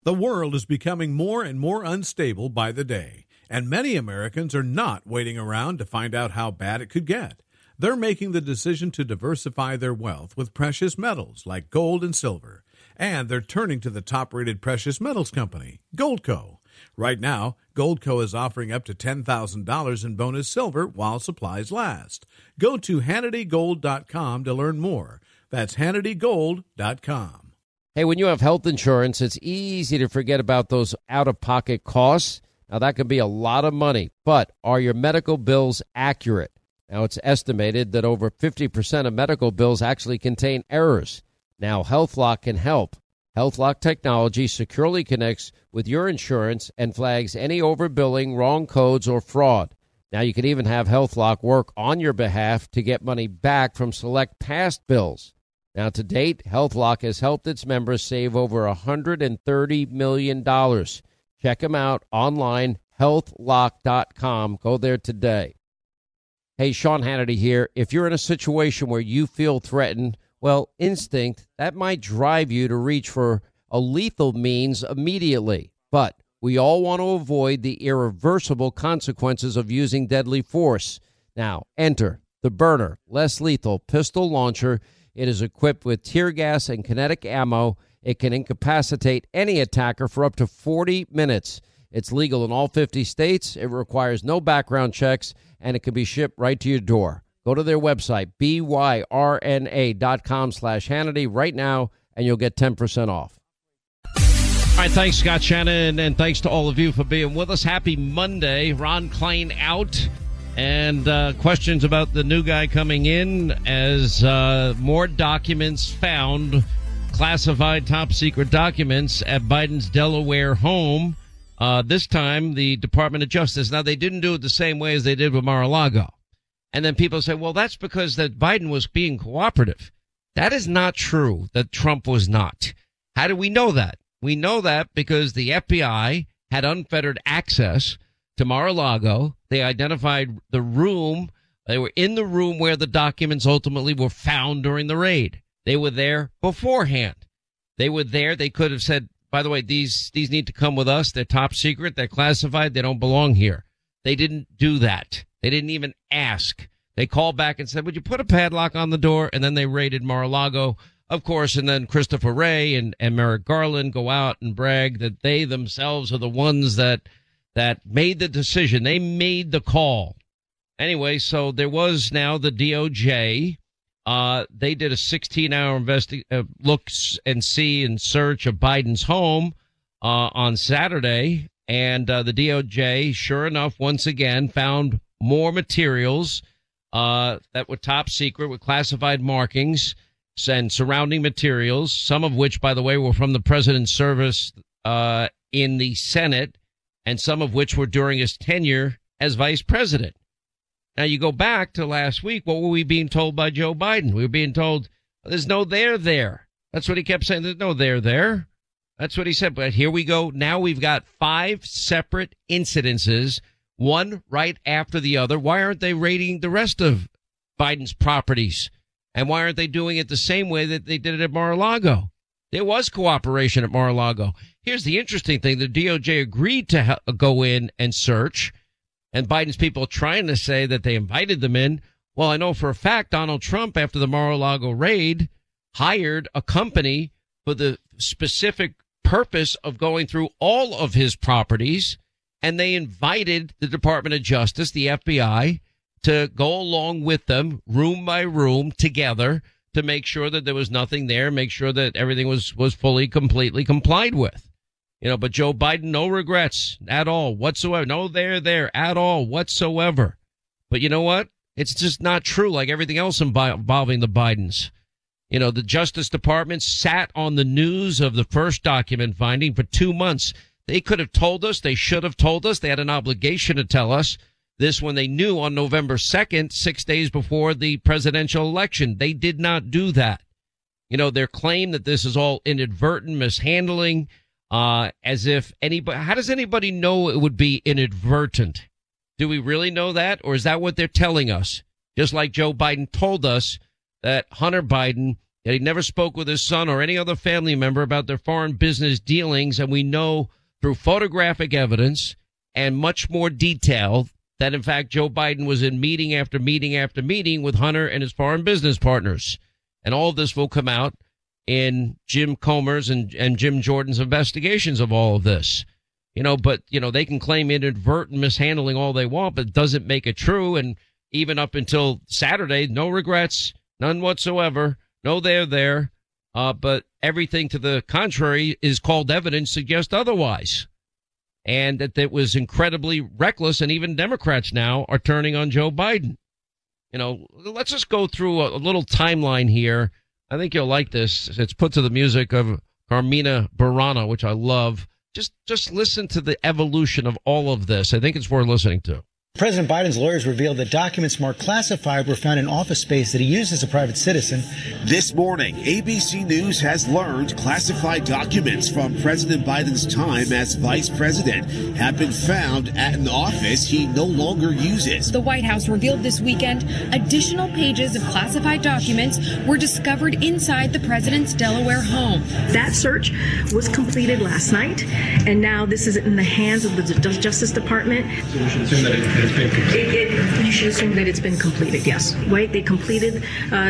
The world is becoming more and more unstable by the day, and many Americans are not waiting around to find out how bad it could get. They're making the decision to diversify their wealth with precious metals like gold and silver, and they're turning to the top-rated precious metals company, Goldco. Right now, Goldco is offering up to $10,000 in bonus silver while supplies last. Go to HannityGold.com to learn more. That's HannityGold.com. Hey, when you have health insurance, it's easy to forget about those out-of-pocket costs. Now, that can be a lot of money, but are your medical bills accurate? Now, it's estimated that over 50% of medical bills actually contain errors. Now, HealthLock can help. HealthLock technology securely connects with your insurance and flags any overbilling, wrong codes, or fraud. Now, you can even have HealthLock work on your behalf to get money back from select past bills. Now, to date, HealthLock has helped its members save over $130 million. Check them out online, healthlock.com. Go there today. Hey, Sean Hannity here. If you're in a situation where you feel threatened, well, instinct, that might drive you to reach for a lethal means immediately. But we all want to avoid the irreversible consequences of using deadly force. Now, enter the Byrna less lethal pistol launcher. It is equipped with tear gas and kinetic ammo. It can incapacitate any attacker for up to 40 minutes. It's legal in all 50 states. It requires no background checks, and it can be shipped right to your door. Go to their website, byrna.com/Hannity right now, and you'll get 10% off. All right, thanks, Scott Shannon, and thanks to all of you for being with us. Happy Monday. Ron Klain out. And questions about the new guy coming in as more documents found, classified top-secret documents at Biden's Delaware home. This time, the Department of Justice. Now, they didn't do it the same way as they did with Mar-a-Lago. And then people say, well, that's because that Biden was being cooperative. That is not true, that Trump was not. How do we know that? We know that because the FBI had unfettered access to Mar-a-Lago. They identified the room. They were in the room where the documents ultimately were found during the raid. They were there beforehand. They were there. They could have said, by the way, these need to come with us. They're top secret. They're classified. They don't belong here. They didn't do that. They didn't even ask. They called back and said, would you put a padlock on the door? And then they raided Mar-a-Lago, of course. And then Christopher Wray and Merrick Garland go out and brag that they themselves are the ones that made the decision. They made the call. Anyway, so there was now the DOJ. They did a 16-hour look and see and search of Biden's home on Saturday. And the DOJ, sure enough, once again, found more materials that were top secret with classified markings and surrounding materials, some of which, by the way, were from the president's service in the Senate, and some of which were during his tenure as vice president. Now, you go back to last week, what were we being told by Joe Biden? We were being told, there's no there there. That's what he kept saying. There's no there there. That's what he said. But here we go. Now we've got 5 separate incidences, one right after the other. Why aren't they raiding the rest of Biden's properties? And why aren't they doing it the same way that they did it at Mar-a-Lago? There was cooperation at Mar-a-Lago. Here's the interesting thing. The DOJ agreed to go in and search, and Biden's people are trying to say that they invited them in. Well, I know for a fact Donald Trump, after the Mar-a-Lago raid, hired a company for the specific purpose of going through all of his properties, and they invited the Department of Justice, the FBI, to go along with them, room by room, together, to make sure that there was nothing there, make sure that everything was fully, completely complied with. You know, but Joe Biden, no regrets at all whatsoever. No there at all whatsoever. But you know what? It's just not true, like everything else involving the Bidens. You know, the Justice Department sat on the news of the first document finding for 2 months. They could have told us. They should have told us. They had an obligation to tell us this when they knew on November 2nd, 6 days before the presidential election. They did not do that. You know, their claim that this is all inadvertent mishandling, as if anybody, how does anybody know it would be inadvertent? Do we really know that? Or is that what they're telling us? Just like Joe Biden told us that Hunter Biden that he never spoke with his son or any other family member about their foreign business dealings. And we know through photographic evidence and much more detail that, in fact, Joe Biden was in meeting after meeting after meeting with Hunter and his foreign business partners. And all of this will come out in Jim Comer's and Jim Jordan's investigations of all of this. But they can claim inadvertent mishandling all they want, but it doesn't make it true. And even up until Saturday, no regrets, none whatsoever. No, they're there. But everything to the contrary is called evidence suggests otherwise. And that was incredibly reckless. And even Democrats now are turning on Joe Biden. Let's just go through a little timeline here. I think you'll like this. It's put to the music of Carmina Burana, which I love. Just listen to the evolution of all of this. I think it's worth listening to. President Biden's lawyers revealed that documents marked classified were found in office space that he used as a private citizen. This morning, ABC News has learned classified documents from President Biden's time as vice president have been found at an office he no longer uses. The White House revealed this weekend additional pages of classified documents were discovered inside the president's Delaware home. That search was completed last night, and now this is in the hands of the Justice Department. So we should assume that it's been completed. You should assume that it's been completed, yes. Right? They completed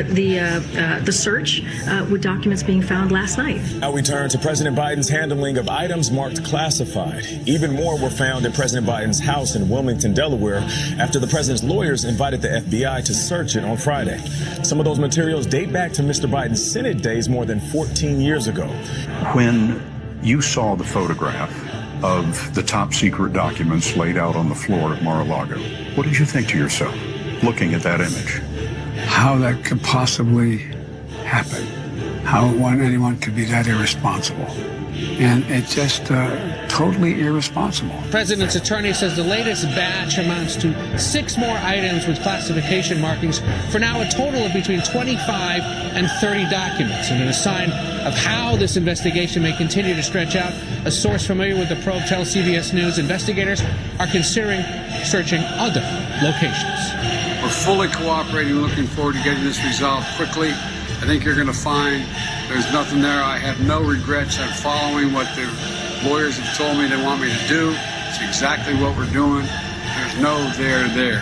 the search with documents being found last night. Now we turn to President Biden's handling of items marked classified. Even more were found in President Biden's house in Wilmington, Delaware, after the president's lawyers invited the FBI to search it on Friday. Some of those materials date back to Mr. Biden's Senate days more than 14 years ago. When you saw the photograph of the top secret documents laid out on the floor at Mar-a-Lago, what did you think to yourself, looking at that image? How that could possibly happen. How anyone could be that irresponsible. And it's just totally irresponsible. The president's attorney says the latest batch amounts to 6 more items with classification markings, for now a total of between 25 and 30 documents. And in a sign of how this investigation may continue to stretch out, a source familiar with the probe tells CBS News investigators are considering searching other locations. We're fully cooperating, looking forward to getting this resolved quickly. I think you're going to find there's nothing there. I have no regrets. I'm following what the lawyers have told me they want me to do. It's exactly what we're doing. There's no there.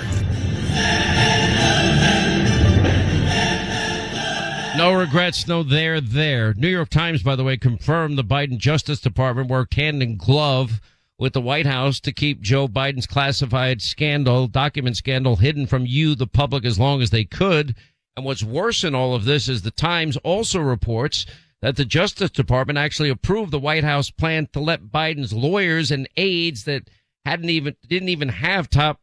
No regrets, no there. New York Times, by the way, confirmed the Biden Justice Department worked hand in glove with the White House to keep Joe Biden's classified document scandal, hidden from you, the public, as long as they could. And what's worse in all of this is the Times also reports that the Justice Department actually approved the White House plan to let Biden's lawyers and aides that didn't even have top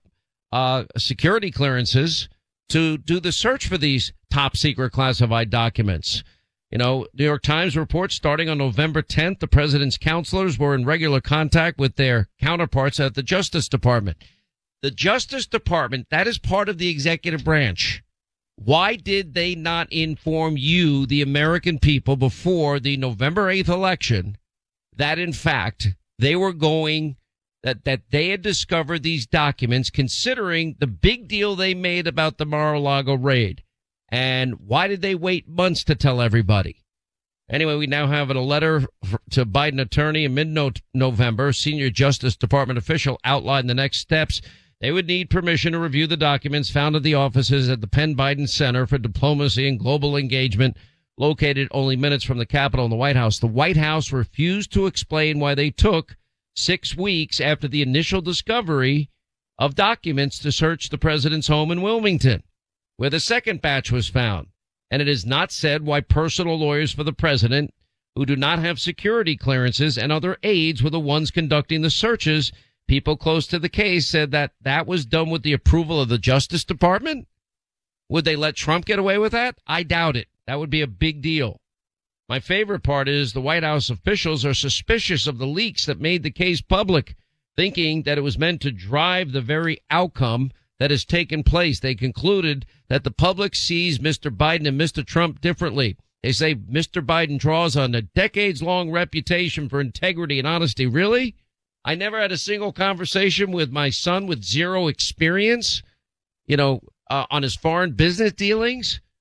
security clearances to do the search for these top secret classified documents. New York Times reports starting on November 10th, the president's counselors were in regular contact with their counterparts at the Justice Department. The Justice Department, that is part of the executive branch. Why did they not inform you, the American people, before the November 8th election that, in fact, they were going, that they had discovered these documents, considering the big deal they made about the Mar-a-Lago raid? And why did they wait months to tell everybody? Anyway, we now have a letter to Biden attorney in mid-November. Senior Justice Department official outlined the next steps. They would need permission to review the documents found at the offices at the Penn Biden Center for Diplomacy and Global Engagement, located only minutes from the Capitol and the White House. The White House refused to explain why they took 6 weeks after the initial discovery of documents to search the president's home in Wilmington, where the second batch was found. And it is not said why personal lawyers for the president, who do not have security clearances, and other aides were the ones conducting the searches. People close to the case said that was done with the approval of the Justice Department. Would they let Trump get away with that? I doubt it. That would be a big deal. My favorite part is the White House officials are suspicious of the leaks that made the case public, thinking that it was meant to drive the very outcome that has taken place. They concluded that the public sees Mr. Biden and Mr. Trump differently. They say Mr. Biden draws on a decades-long reputation for integrity and honesty. Really? I never had a single conversation with my son with zero experience, on his foreign business dealings.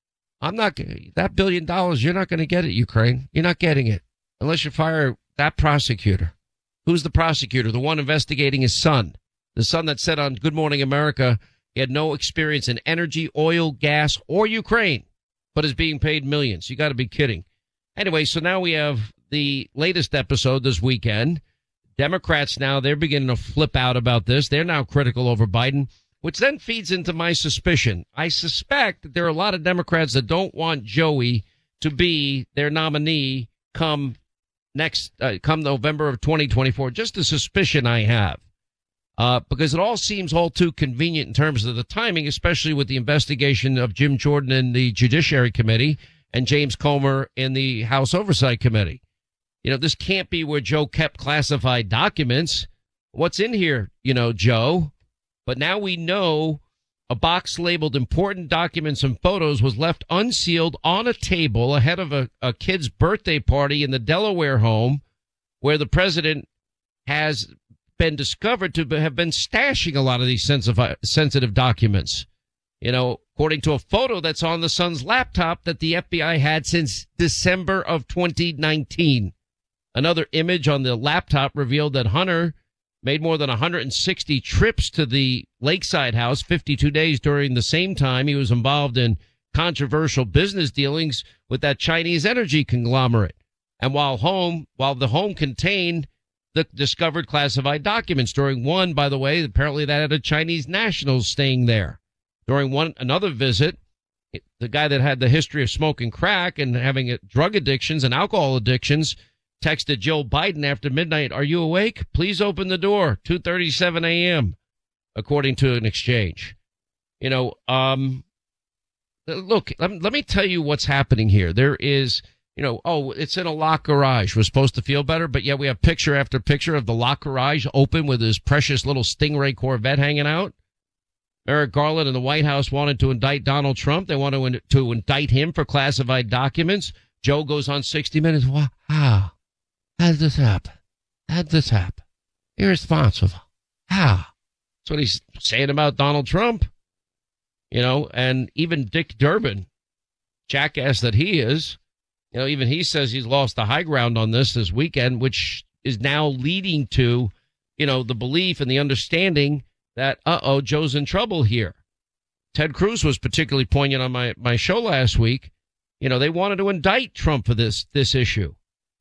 that $1 billion, you're not going to get it, Ukraine. You're not getting it unless you fire that prosecutor. Who's the prosecutor? The one investigating his son. The son that said on Good Morning America he had no experience in energy, oil, gas, or Ukraine, but is being paid millions. You got to be kidding. Anyway, so now we have the latest episode this weekend. Democrats now, they're beginning to flip out about this. They're now critical over Biden, which then feeds into my suspicion. I suspect that there are a lot of Democrats that don't want Joey to be their nominee come November of 2024. Just a suspicion I have. Because it all seems all too convenient in terms of the timing, especially with the investigation of Jim Jordan in the Judiciary Committee and James Comer in the House Oversight Committee. You know, this can't be where Joe kept classified documents. What's in here, Joe? But now we know a box labeled important documents and photos was left unsealed on a table ahead of a kid's birthday party in the Delaware home where the president has been discovered to have been stashing a lot of these sensitive documents. According to a photo that's on the son's laptop that the FBI had since December of 2019. Another image on the laptop revealed that Hunter made more than 160 trips to the Lakeside house, 52 days during the same time he was involved in controversial business dealings with that Chinese energy conglomerate. And while the home contained the discovered classified documents during one, by the way, apparently that had a Chinese national staying there. During another visit, the guy that had the history of smoking crack and having drug addictions and alcohol addictions texted Joe Biden after midnight, "Are you awake? Please open the door." 2:37 a.m., according to an exchange. Look, let me tell you what's happening here. There is, it's in a locked garage. We're supposed to feel better, but yet we have picture after picture of the locked garage open with his precious little Stingray Corvette hanging out. Merrick Garland and the White House wanted to indict Donald Trump. They wanted to indict him for classified documents. Joe goes on 60 Minutes. Wow. How did this happen? Irresponsible. How? That's what he's saying about Donald Trump. And even Dick Durbin, jackass that he is, even he says he's lost the high ground on this weekend, which is now leading to, the belief and the understanding that, Joe's in trouble here. Ted Cruz was particularly poignant on my show last week. They wanted to indict Trump for this issue.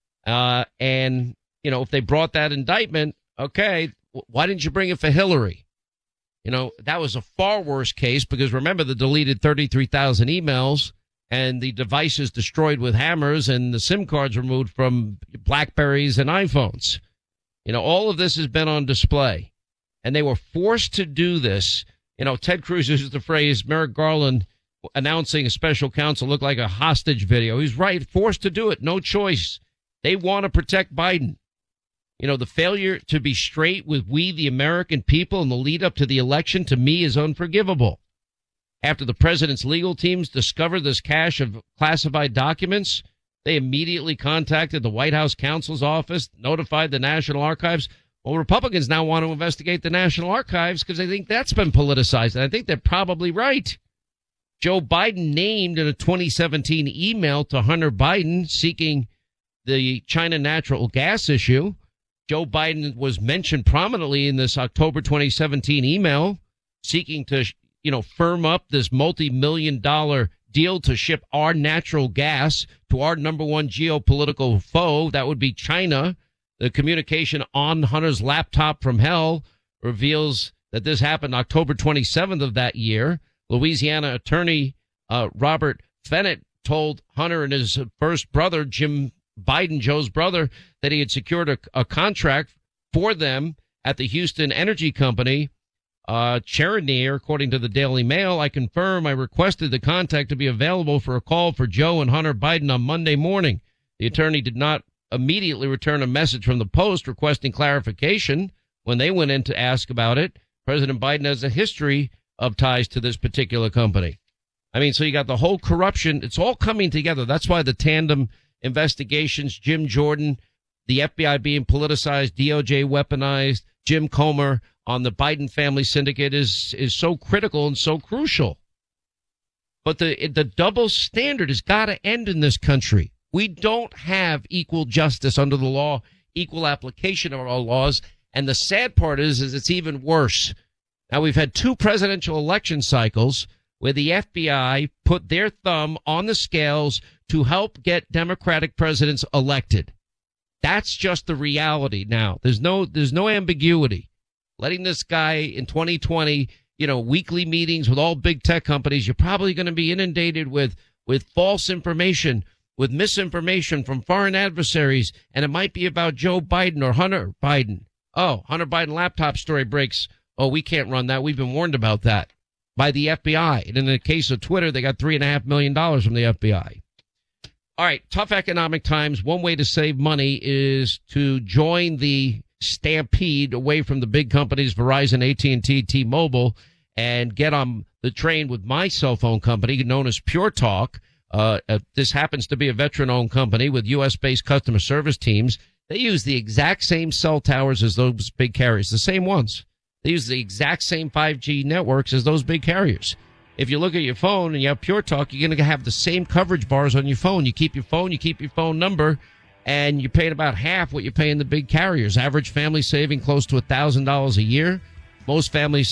And if they brought that indictment, okay, why didn't you bring it for Hillary? That was a far worse case because remember the deleted 33,000 emails and the devices destroyed with hammers and the SIM cards removed from Blackberries and iPhones. All of this has been on display. And they were forced to do this. Ted Cruz uses the phrase Merrick Garland announcing a special counsel looked like a hostage video. He's right, forced to do it, no choice. They want to protect Biden. The failure to be straight with we, the American people, in the lead up to the election, to me, is unforgivable. After the president's legal teams discovered this cache of classified documents, they immediately contacted the White House counsel's office, notified the National Archives. Well, Republicans now want to investigate the National Archives because they think that's been politicized, and I think they're probably right. Joe Biden named in a 2017 email to Hunter Biden seeking the China natural gas issue. Joe Biden was mentioned prominently in this October 2017 email seeking to, firm up this multi-million-dollar deal to ship our natural gas to our number one geopolitical foe. That would be China. The communication on Hunter's laptop from hell reveals that this happened October 27th of that year. Louisiana attorney Robert Fennett told Hunter and his first brother, Jim Biden, Joe's brother, that he had secured a contract for them at the Houston Energy Company. Chenier, according to the Daily Mail, I confirm I requested the contact to be available for a call for Joe and Hunter Biden on Monday morning. The attorney did not immediately return a message from the Post requesting clarification when they went in to ask about it. President Biden has a history of ties to this particular company. So you got the whole corruption. It's all coming together. That's why the tandem investigations, Jim Jordan, the FBI being politicized, DOJ weaponized, Jim Comer on the Biden family syndicate is so critical and so crucial. But the double standard has got to end in this country. We don't have equal justice under the law, equal application of our laws. And the sad part is it's even worse. Now, we've had 2 presidential election cycles where the FBI put their thumb on the scales to help get Democratic presidents elected. That's just the reality now. There's no ambiguity. Letting this guy in 2020, weekly meetings with all big tech companies, you're probably going to be inundated with false information, with misinformation from foreign adversaries, and it might be about Joe Biden or Hunter Biden. Oh, Hunter Biden laptop story breaks. Oh, we can't run that. We've been warned about that by the FBI. And in the case of Twitter, they got $3.5 million from the FBI. All right, tough economic times. One way to save money is to join the stampede away from the big companies, Verizon, AT&T, T-Mobile, and get on the train with my cell phone company known as Pure Talk. This happens to be a veteran-owned company with U.S.-based customer service teams. They use the exact same cell towers as those big carriers, the same ones. They use the exact same 5G networks as those big carriers. If you look at your phone and you have Pure Talk, you're going to have the same coverage bars on your phone. You keep your phone, you keep your phone number, and you're paying about half what you're paying the big carriers. Average family saving close to $1,000 a year. Many families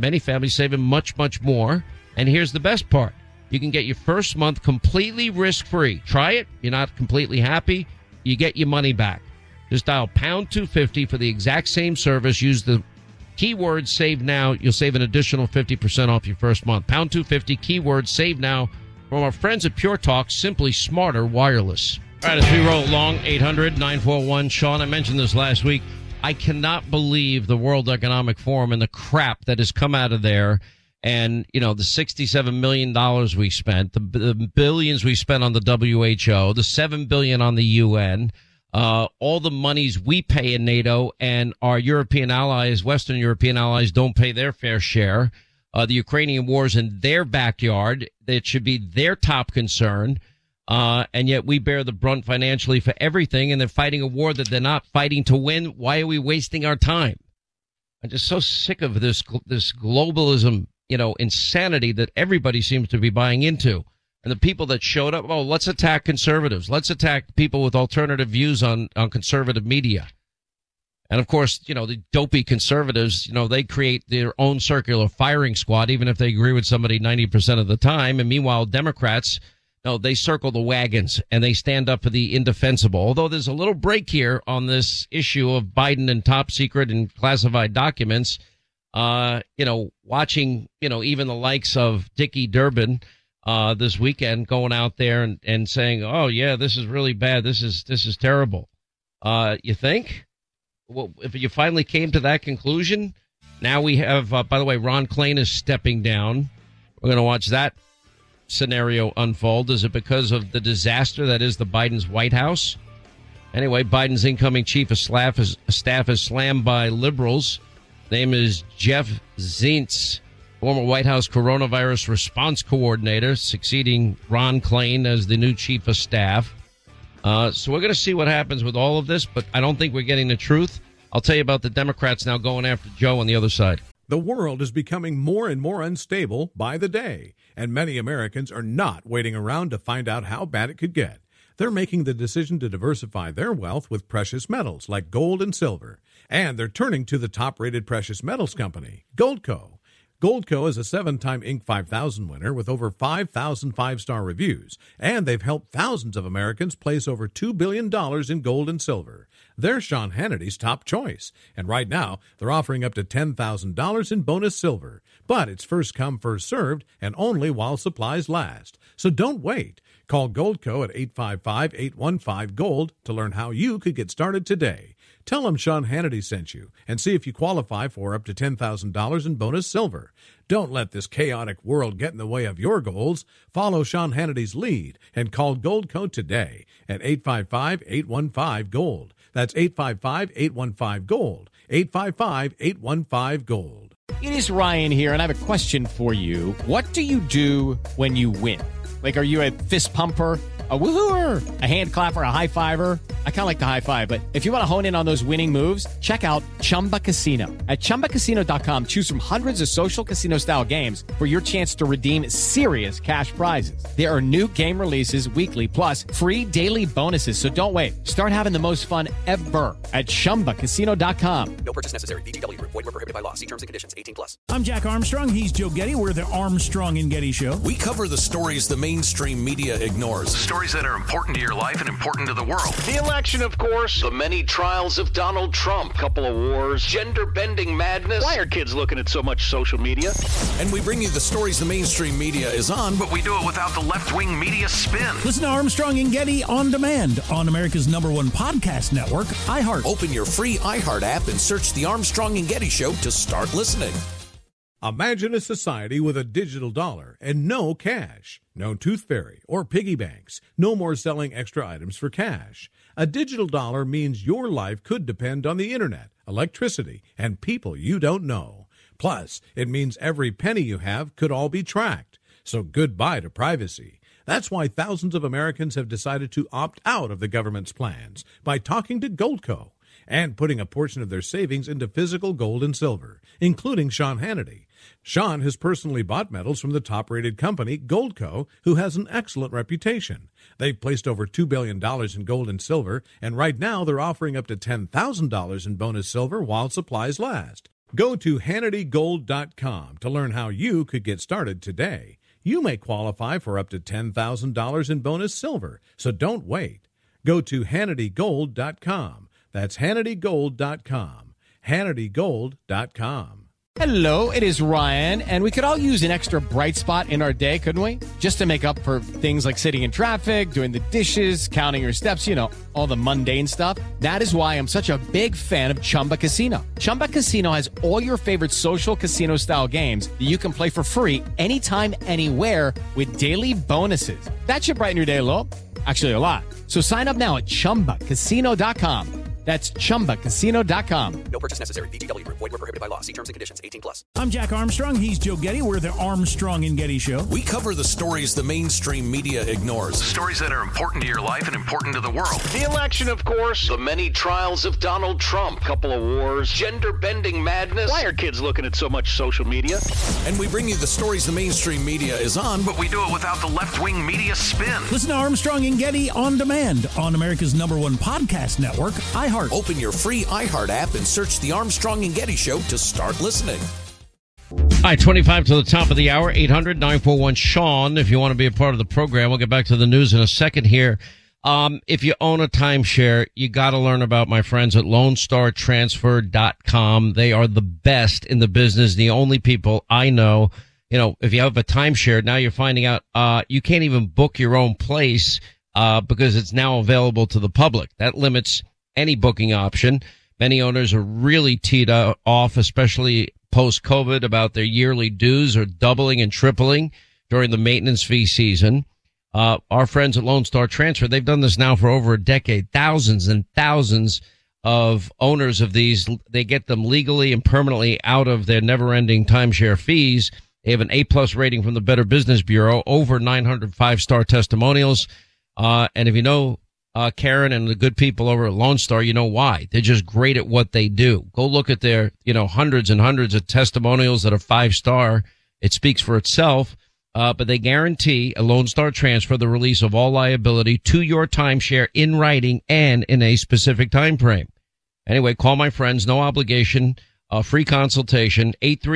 saving much, much more. And here's the best part. You can get your first month completely risk-free. Try it. You're not completely happy. You get your money back. Just dial pound 250 for the exact same service. Use the keyword save now. You'll save an additional 50% off your first month. Pound 250, keyword save now from our friends at Pure Talk, simply smarter wireless. All right, as we roll along, 800-941-SEAN. I mentioned this last week. I cannot believe the World Economic Forum and the crap that has come out of there. And, the $67 million we spent, the billions we spent on the WHO, the $7 billion on the UN, all the monies we pay in NATO, and our European allies, Western European allies, don't pay their fair share. The Ukrainian war's in their backyard. It should be their top concern. And yet we bear the brunt financially for everything, and they're fighting a war that they're not fighting to win. Why are we wasting our time? I'm just so sick of this globalism, insanity that everybody seems to be buying into. And the people that showed up, let's attack conservatives. Let's attack people with alternative views on conservative media. And of course, the dopey conservatives, they create their own circular firing squad, even if they agree with somebody 90% of the time. And meanwhile, Democrats, they circle the wagons and they stand up for the indefensible. Although there's a little break here on this issue of Biden and top secret and classified documents. Watching, even the likes of Dickie Durbin, this weekend going out there and saying, oh yeah, this is really bad. This is terrible. You think? Well, if you finally came to that conclusion, now we have, by the way, Ron Klain is stepping down. We're going to watch that scenario unfold. Is it because of the disaster that is the Biden's White House? Anyway, Biden's incoming chief of staff is slammed by liberals. Name is Jeff Zients, former White House coronavirus response coordinator, succeeding Ron Klain as the new chief of staff. So we're going to see what happens with all of this, but I don't think we're getting the truth. I'll tell you about the Democrats now going after Joe on the other side. The world is becoming more and more unstable by the day, and many Americans are not waiting around to find out how bad it could get. They're making the decision to diversify their wealth with precious metals like gold and silver, and they're turning to the top-rated precious metals company, Goldco. Goldco is a 7-time Inc. 5000 winner with over 5,000 five-star reviews, and they've helped thousands of Americans place over $2 billion in gold and silver. They're Sean Hannity's top choice, and right now they're offering up to $10,000 in bonus silver. But it's first come, first served, and only while supplies last. So don't wait. Call Goldco at 855-815-GOLD to learn how you could get started today. Tell them Sean Hannity sent you and see if you qualify for up to $10,000 in bonus silver. Don't let this chaotic world get in the way of your goals. Follow Sean Hannity's lead and call Goldco today at 855-815-GOLD. That's 855-815-GOLD. 855-815-GOLD. It is Ryan here, and I have a question for you. What do you do when you win? Like, are you a fist pumper? A woo-hooer, a hand clapper, a high-fiver. I kind of like the high-five, but if you want to hone in on those winning moves, check out Chumba Casino. At ChumbaCasino.com, choose from hundreds of social casino-style games for your chance to redeem serious cash prizes. There are new game releases weekly, plus free daily bonuses. So don't wait. Start having the most fun ever at ChumbaCasino.com. No purchase necessary. VGW Group. Void where prohibited by law. See terms and conditions. 18+. I'm Jack Armstrong. He's Joe Getty. We're the Armstrong and Getty Show. We cover the stories the mainstream media ignores. Stories that are important to your life and important to the world. The election, of course. The many trials of Donald Trump. Couple of wars. Gender-bending madness. Why are kids looking at so much social media? And we bring you the stories the mainstream media is on, but we do it without the left-wing media spin. Listen to Armstrong and Getty on demand on America's #1 podcast network, iHeart. Open your free iHeart app and search The Armstrong and Getty Show to start listening. Imagine a society with a digital dollar and no cash. No tooth fairy or piggy banks. No more selling extra items for cash. A digital dollar means your life could depend on the internet, electricity, and people you don't know. Plus, it means every penny you have could all be tracked. So goodbye to privacy. That's why thousands of Americans have decided to opt out of the government's plans by talking to Goldco and putting a portion of their savings into physical gold and silver, including Sean Hannity. Sean has personally bought metals from the top-rated company, Goldco, who has an excellent reputation. They've placed over $2 billion in gold and silver, and right now they're offering up to $10,000 in bonus silver while supplies last. Go to HannityGold.com to learn how you could get started today. You may qualify for up to $10,000 in bonus silver, so don't wait. Go to HannityGold.com. That's HannityGold.com. HannityGold.com. Hello, it is Ryan, and we could all use an extra bright spot in our day, couldn't we? Just to make up for things like sitting in traffic, doing the dishes, counting your steps, all the mundane stuff. That is why I'm such a big fan of Chumba Casino. Chumba Casino has all your favorite social casino-style games that you can play for free anytime, anywhere with daily bonuses. That should brighten your day a little. Actually, a lot. So sign up now at ChumbaCasino.com. That's ChumbaCasino.com. No purchase necessary. VGW Group. Void where prohibited by law. See terms and conditions. 18+. I'm Jack Armstrong. He's Joe Getty. We're the Armstrong and Getty Show. We cover the stories the mainstream media ignores. Stories that are important to your life and important to the world. The election, of course. The many trials of Donald Trump. Couple of wars. Gender-bending madness. Why are kids looking at so much social media? And we bring you the stories the mainstream media is on, but we do it without the left-wing media spin. Listen to Armstrong and Getty on demand on America's #1 podcast network, iHeart. Open your free iHeart app and search The Armstrong and Getty Show to start listening. All right, 25 to the top of the hour, 800-941-SEAN. If you want to be a part of the program, we'll get back to the news in a second here. If you own a timeshare, you got to learn about my friends at LoneStarTransfer.com. They are the best in the business, the only people I know. If you have a timeshare, now you're finding out you can't even book your own place because it's now available to the public. That limits any booking option. Many owners are really teed off, especially post-COVID, about their yearly dues are doubling and tripling during the maintenance fee season. Our friends at Lone Star Transfer, they've done this now for over a decade. Thousands and thousands of owners of these, they get them legally and permanently out of their never-ending timeshare fees. They have an A+ rating from the Better Business Bureau, over 900 5-star testimonials. And if you know Karen and the good people over at Lone Star, you know why. They're just great at what they do. Go look at their, hundreds and hundreds of testimonials that are 5-star. It speaks for itself. But they guarantee a Lone Star Transfer the release of all liability to your timeshare in writing and in a specific time frame. Anyway, call my friends. No obligation. Free consultation.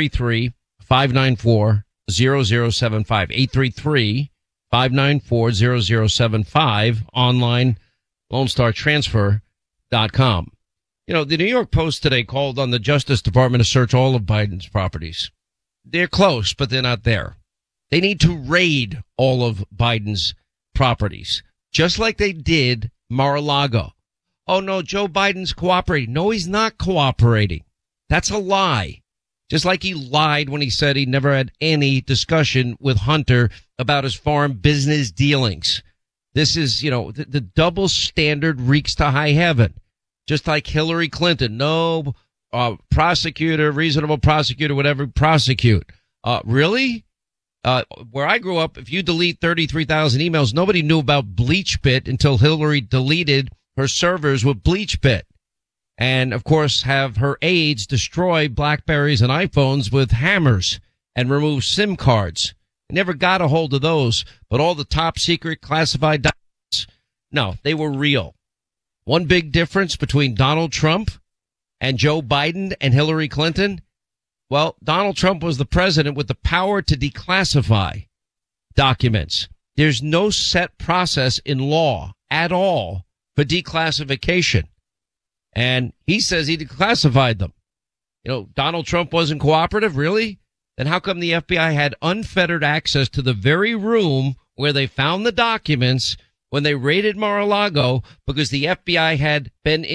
833-594-0075. 833-594-0075. Online, LoneStarTransfer.com. The New York Post today called on the Justice Department to search all of Biden's properties. They're close, but they're not there. They need to raid all of Biden's properties, just like they did Mar-a-Lago. Oh, no, Joe Biden's cooperating. No, he's not cooperating. That's a lie. Just like he lied when he said he never had any discussion with Hunter about his foreign business dealings. This is, the double standard reeks to high heaven. Just like Hillary Clinton. No prosecutor, reasonable prosecutor, whatever, prosecute. Really? where I grew up, if you delete 33,000 emails, nobody knew about BleachBit until Hillary deleted her servers with BleachBit. And, of course, have her aides destroy BlackBerries and iPhones with hammers and remove SIM cards. Never got a hold of those, but all the top secret classified documents, no, they were real. One big difference between Donald Trump and Joe Biden and Hillary Clinton, well, Donald Trump was the president with the power to declassify documents. There's no set process in law at all for declassification. And he says he declassified them. You know, Donald Trump wasn't cooperative, really? Then how come the FBI had unfettered access to the very room where they found the documents when they raided Mar-a-Lago? Because the FBI had been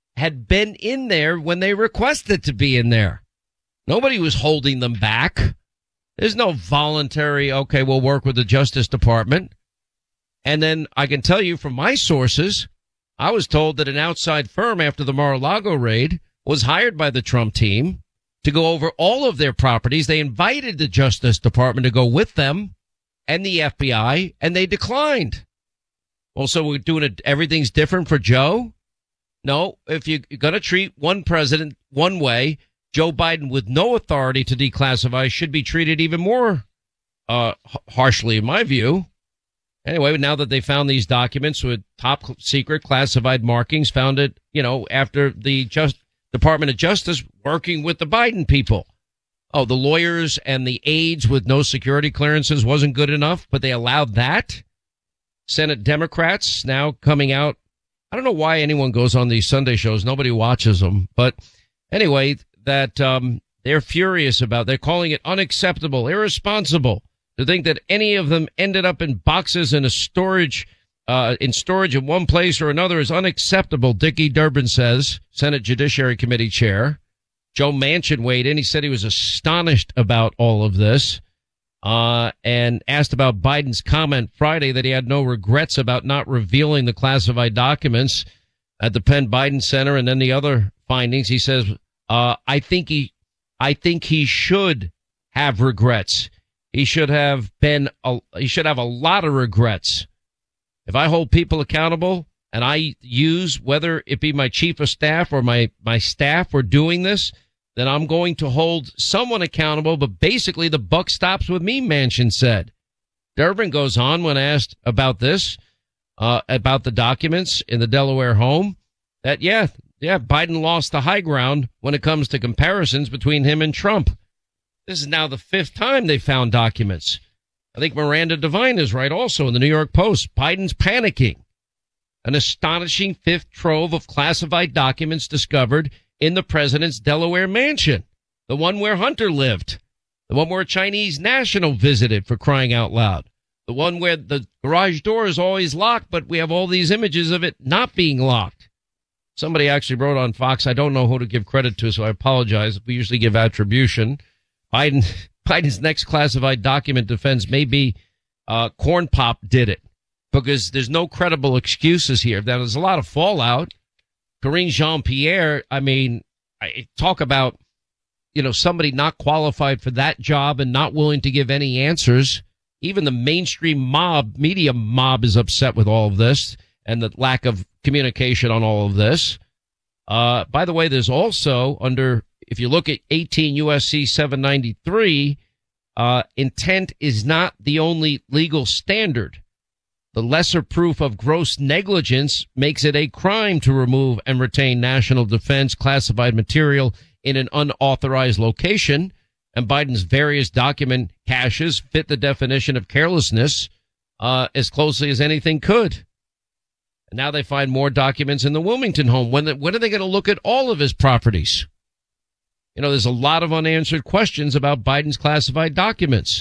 in there when they requested to be in there. Nobody was holding them back. There's no voluntary, okay, we'll work with the Justice Department. And then I can tell you from my sources, I was told that an outside firm after the Mar-a-Lago raid was hired by the Trump team to go over all of their properties. They invited the Justice Department to go with them and the FBI, and they declined. Also, we're doing it. Everything's different for Joe. No, if you're going to treat one president one way, Joe Biden with no authority to declassify should be treated even more harshly, in my view. Anyway, now that they found these documents with top secret classified markings, found it, after the Department of Justice working with the Biden people. Oh, the lawyers and the aides with no security clearances wasn't good enough, but they allowed that. Senate Democrats now coming out. I don't know why anyone goes on these Sunday shows. Nobody watches them. But anyway, that they're furious about. They're calling it unacceptable, irresponsible to think that any of them ended up in boxes in storage in one place or another is unacceptable. Dickie Durbin says, Senate Judiciary Committee chair. Joe Manchin weighed in. He said he was astonished about all of this, and asked about Biden's comment Friday that he had no regrets about not revealing the classified documents at the Penn Biden Center, and then the other findings. He says, I think he should have regrets. He should have a lot of regrets. If I hold people accountable and I use, whether it be my chief of staff or my staff for doing this, then I'm going to hold someone accountable. But basically the buck stops with me, Manchin said. Durbin goes on when asked about this, about the documents in the Delaware home, that Biden lost the high ground when it comes to comparisons between him and Trump. This is now the fifth time they found documents. I think Miranda Devine is right also in the New York Post. Biden's panicking. An astonishing fifth trove of classified documents discovered in the president's Delaware mansion. The one where Hunter lived. The one where a Chinese national visited, for crying out loud. The one where the garage door is always locked, but we have all these images of it not being locked. Somebody actually wrote on Fox, I don't know who to give credit to, so I apologize. We usually give attribution. Biden's next classified document defense may be Corn Pop did it, because there's no credible excuses here. There's a lot of fallout. Karine Jean-Pierre, I talk about, somebody not qualified for that job and not willing to give any answers. Even the mainstream media mob is upset with all of this and the lack of communication on all of this. By the way, there's also if you look at 18 USC 793, intent is not the only legal standard. The lesser proof of gross negligence makes it a crime to remove and retain national defense classified material in an unauthorized location. And Biden's various document caches fit the definition of carelessness as closely as anything could. And now they find more documents in the Wilmington home. When are they going to look at all of his properties? There's a lot of unanswered questions about Biden's classified documents.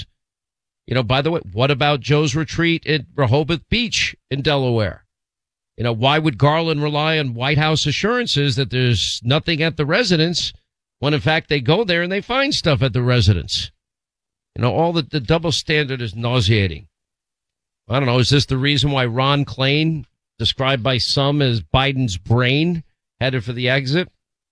By the way, what about Joe's retreat at Rehoboth Beach in Delaware? Why would Garland rely on White House assurances that there's nothing at the residence when in fact they go there and they find stuff at the residence? All the double standard is nauseating. I don't know. Is this the reason why Ron Klain, described by some as Biden's brain, headed for the exit?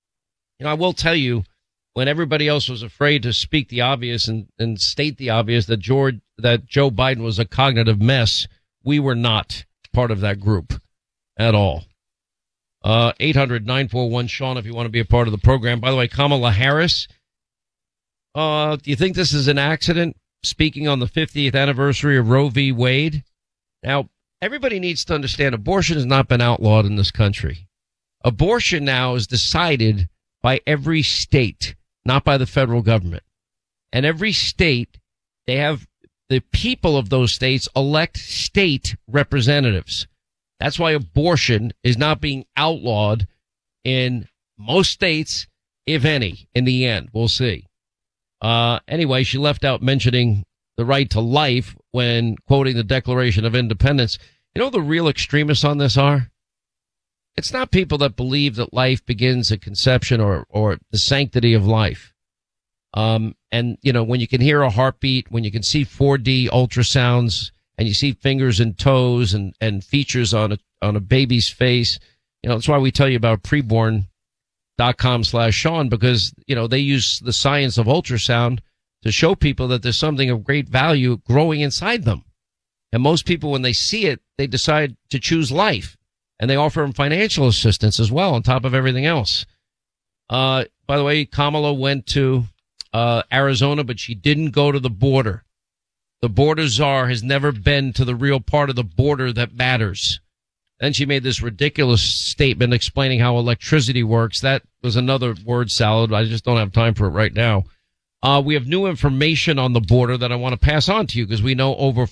I will tell you, when everybody else was afraid to speak the obvious and state the obvious that that Joe Biden was a cognitive mess. We were not part of that group at all. 800-941-SEAN if you want to be a part of the program. By the way, Kamala Harris, do you think this is an accident? Speaking on the 50th anniversary of Roe v. Wade. Now, everybody needs to understand abortion has not been outlawed in this country. Abortion now is decided by every state, not by the federal government. And every state, they have the people of those states elect state representatives. That's why abortion is not being outlawed in most states, if any, in the end. We'll see. Anyway, she left out mentioning the right to life when quoting the Declaration of Independence. You know, the real extremists on this are? It's not people that believe that life begins at conception or the sanctity of life. And, you know, when you can hear a heartbeat, when you can see 4D ultrasounds and you see fingers and toes and features on a baby's face, you know, that's why we tell you about preborn.com/Sean, because, you know, they use the science of ultrasound to show people that there's something of great value growing inside them. And most people, when they see it, they decide to choose life. And they offer them financial assistance as well on top of everything else. By the way, Kamala went to Arizona, but she didn't go to the border. The border czar has never been to the real part of the border that matters. Then she made this ridiculous statement explaining how electricity works. That was another word salad. I just don't have time for it right now. We have new information on the border that I want to pass on to you because we know over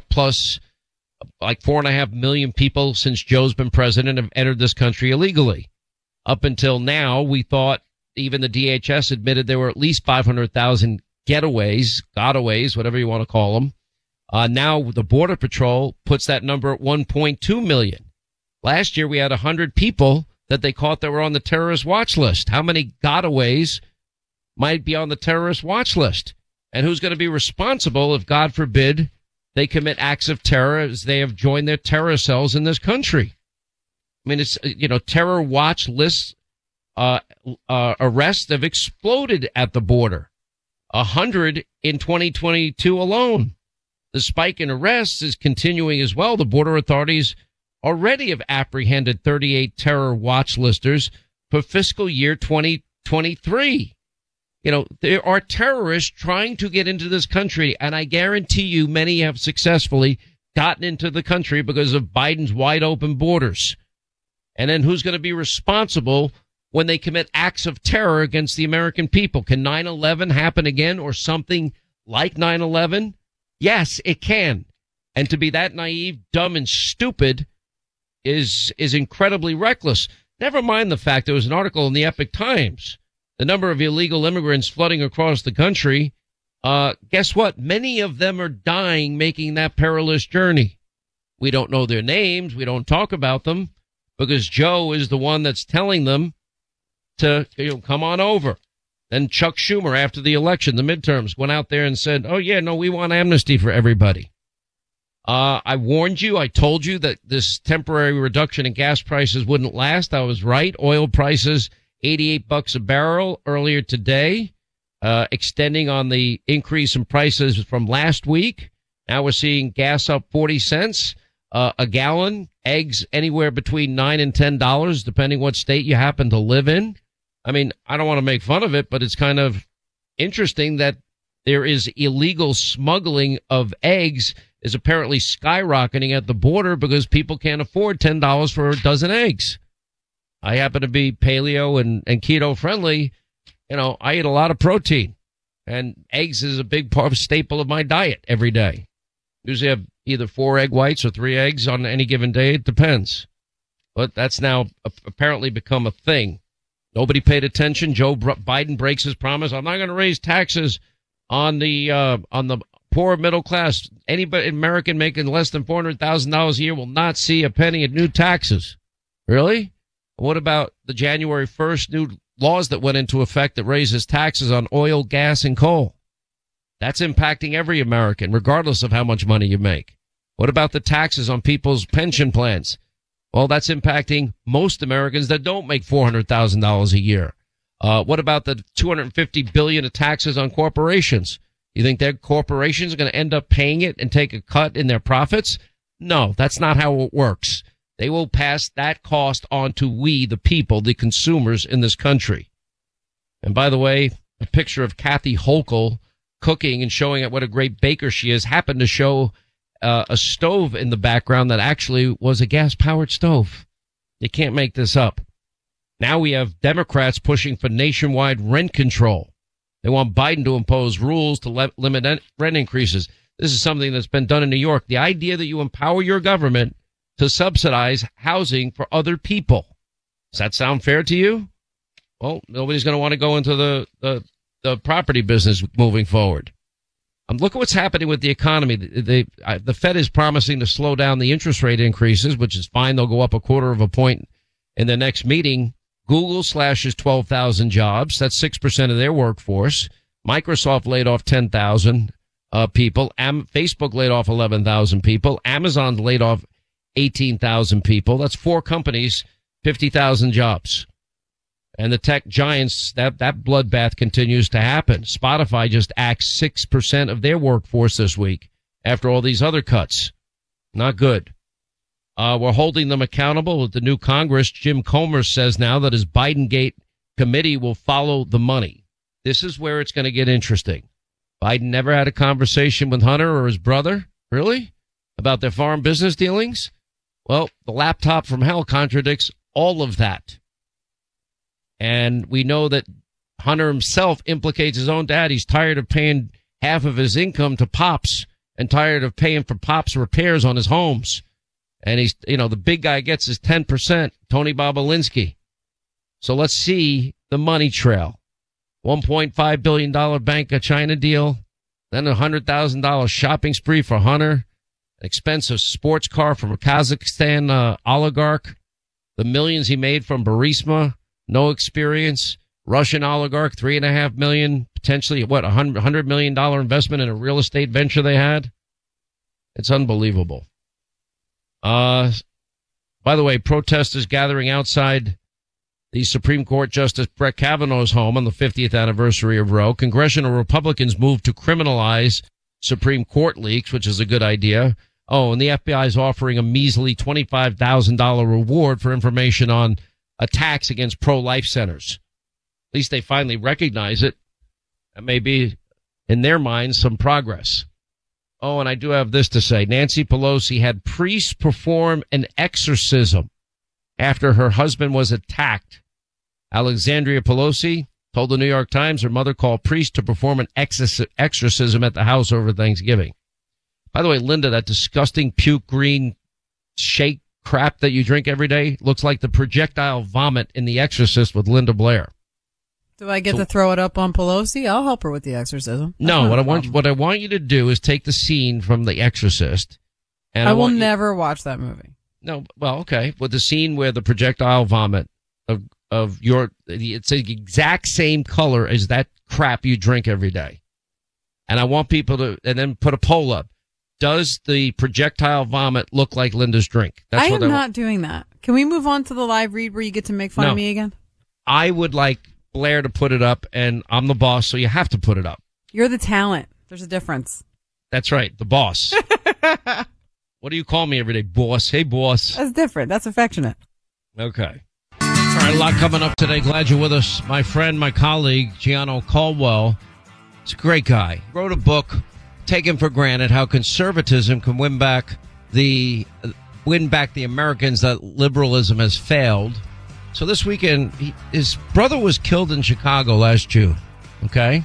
4.5 million people since Joe's been president have entered this country illegally. Up until now, we thought even the DHS admitted there were at least 500,000 gotaways, whatever you want to call them. Now the Border Patrol puts that number at 1.2 million. Last year, we had 100 people that they caught that were on the terrorist watch list. How many gotaways might be on the terrorist watch list? And who's going to be responsible if, God forbid, they commit acts of terror as they have joined their terror cells in this country? I mean, it's, you know, terror watch lists, arrests have exploded at the border. 100 in 2022 alone. The spike in arrests is continuing as well. The border authorities already have apprehended 38 terror watch listers for fiscal year 2023. You know, there are terrorists trying to get into this country, and I guarantee you many have successfully gotten into the country because of Biden's wide open borders. And then who's going to be responsible when they commit acts of terror against the American people? Can 9/11 happen again or something like 9/11? Yes, it can. And to be that naive, dumb, and stupid is incredibly reckless. Never mind the fact there was an article in the Epoch Times. The number of illegal immigrants flooding across the country, guess what? Many of them are dying making that perilous journey. We don't know their names. We don't talk about them because Joe is the one that's telling them to, you know, come on over. Then Chuck Schumer, after the election, the midterms, went out there and said, oh, yeah, no, we want amnesty for everybody. I warned you. I told you that this temporary reduction in gas prices wouldn't last. I was right. Oil prices, $88 a barrel earlier today, extending on the increase in prices from last week. Now we're seeing gas up 40 cents a gallon, eggs anywhere between $9 and $10, depending what state you happen to live in. I mean, I don't want to make fun of it, but it's kind of interesting that there is illegal smuggling of eggs is apparently skyrocketing at the border because people can't afford $10 for a dozen eggs. I happen to be paleo and keto friendly. You know, I eat a lot of protein, and eggs is a big part of staple of my diet every day. Usually have either 4 egg whites or 3 eggs on any given day. It depends. But that's now apparently become a thing. Nobody paid attention. Joe Biden breaks his promise. I'm not going to raise taxes on the poor middle class. Anybody American making less than $400,000 a year will not see a penny in new taxes. Really? What about the January 1st new laws that went into effect that raises taxes on oil, gas, and coal? That's impacting every American, regardless of how much money you make. What about the taxes on people's pension plans? Well, that's impacting most Americans that don't make $400,000 a year. What about the $250 billion of taxes on corporations? You think their corporations are going to end up paying it and take a cut in their profits? No, that's not how it works. They will pass that cost on to we, the people, the consumers in this country. And by the way, a picture of Kathy Hochul cooking and showing what a great baker she is happened to show a stove in the background that actually was a gas-powered stove. You can't make this up. Now we have Democrats pushing for nationwide rent control. They want Biden to impose rules to limit rent increases. This is something that's been done in New York. The idea that you empower your government to subsidize housing for other people. Does that sound fair to you? Well, nobody's going to want to go into the property business moving forward. Look at what's happening with the economy. The Fed is promising to slow down the interest rate increases, which is fine. They'll go up 1/4 of a point in the next meeting. Google slashes 12,000 jobs. That's 6% of their workforce. Microsoft laid off 10,000 people. Facebook laid off 11,000 people. Amazon laid off 18,000 people. That's 4 companies, 50,000 jobs. And the tech giants, that bloodbath continues to happen. Spotify just axed 6% of their workforce this week after all these other cuts. Not good. We're holding them accountable with the new Congress. Jim Comer says now that his Bidengate committee will follow the money. This is where it's going to get interesting. Biden never had a conversation with Hunter or his brother, really, about their foreign business dealings. Well, the laptop from hell contradicts all of that. And we know that Hunter himself implicates his own dad. He's tired of paying half of his income to Pops and tired of paying for Pops repairs on his homes. And he's, the big guy gets his 10%, Tony Bobolinsky. So let's see the money trail. $1.5 billion Bank of China deal, then a $100,000 shopping spree for Hunter, an expensive sports car from a Kazakhstan oligarch, the millions he made from Burisma, no experience, Russian oligarch, $3.5 million, potentially $100 million investment in a real estate venture they had. It's unbelievable. By the way, protesters gathering outside the Supreme Court Justice Brett Kavanaugh's home on the 50th anniversary of Roe. Congressional Republicans moved to criminalize Supreme Court leaks, which is a good idea. Oh, and the FBI is offering a measly $25,000 reward for information on attacks against pro-life centers. At least they finally recognize it. That may be, in their minds, some progress. Oh, and I do have this to say. Nancy Pelosi had priests perform an exorcism after her husband was attacked. Alexandria Pelosi told the New York Times her mother called priests to perform an exorcism at the house over Thanksgiving. By the way, Linda, that disgusting puke green shake crap that you drink every day looks like the projectile vomit in The Exorcist with Linda Blair. Do I get to throw it up on Pelosi? I'll help her with the exorcism. No, what I want you to do is take the scene from The Exorcist. And I will never watch that movie. No, well, okay. With the scene where the projectile vomit of your, it's the exact same color as that crap you drink every day. And I want people to, and then put a poll up. Does the projectile vomit look like Linda's drink? I am not doing that. Can we move on to the live read where you get to make fun of me again? I would like Blair to put it up, and I'm the boss, so you have to put it up. You're the talent. There's a difference. That's right, the boss. What do you call me every day? Boss. Hey, boss. That's different. That's affectionate. Okay. All right, a lot coming up today. Glad you're with us. My friend, my colleague, Gianno Caldwell, he's a great guy. Wrote a book, Taken for Granted, How Conservatism Can Win Back the Americans That Liberalism Has Failed. So this weekend, his brother was killed in Chicago last June, okay?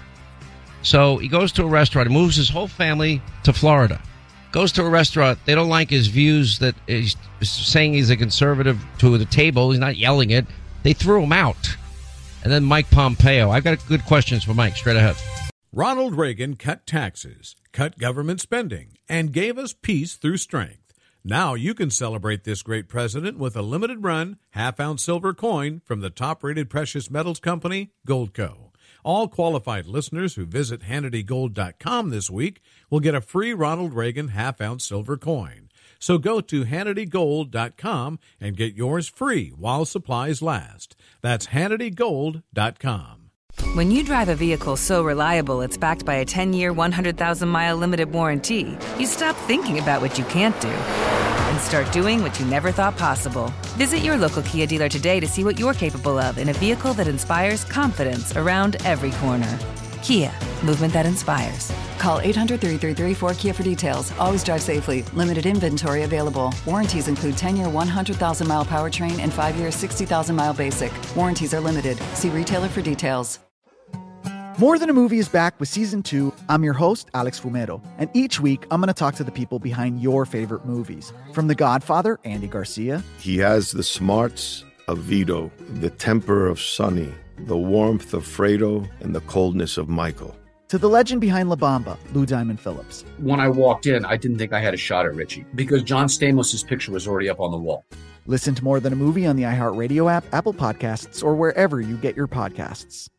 So he goes to a restaurant. He moves his whole family to Florida. Goes to a restaurant. They don't like his views that he's saying he's a conservative to the table. He's not yelling it. They threw him out. And then Mike Pompeo. I've got good questions for Mike. Straight ahead. Ronald Reagan cut taxes, cut government spending, and gave us peace through strength. Now you can celebrate this great president with a limited-run, half-ounce silver coin from the top-rated precious metals company, Goldco. All qualified listeners who visit HannityGold.com this week will get a free Ronald Reagan half-ounce silver coin. So go to HannityGold.com and get yours free while supplies last. That's HannityGold.com. When you drive a vehicle so reliable it's backed by a 10-year, 100,000-mile limited warranty, you stop thinking about what you can't do and start doing what you never thought possible. Visit your local Kia dealer today to see what you're capable of in a vehicle that inspires confidence around every corner. Kia, movement that inspires. Call 800-333-4KIA for details. Always drive safely. Limited inventory available. Warranties include 10-year 100,000-mile powertrain and 5-year 60,000-mile basic. Warranties are limited. See retailer for details. More Than a Movie is back with Season 2. I'm your host, Alex Fumero, and each week I'm going to talk to the people behind your favorite movies. From The Godfather, Andy Garcia. He has the smarts of Vito, the temper of Sonny, the warmth of Fredo, and the coldness of Michael. To the legend behind La Bamba, Lou Diamond Phillips. When I walked in, I didn't think I had a shot at Richie because John Stamos' picture was already up on the wall. Listen to More Than a Movie on the iHeartRadio app, Apple Podcasts, or wherever you get your podcasts.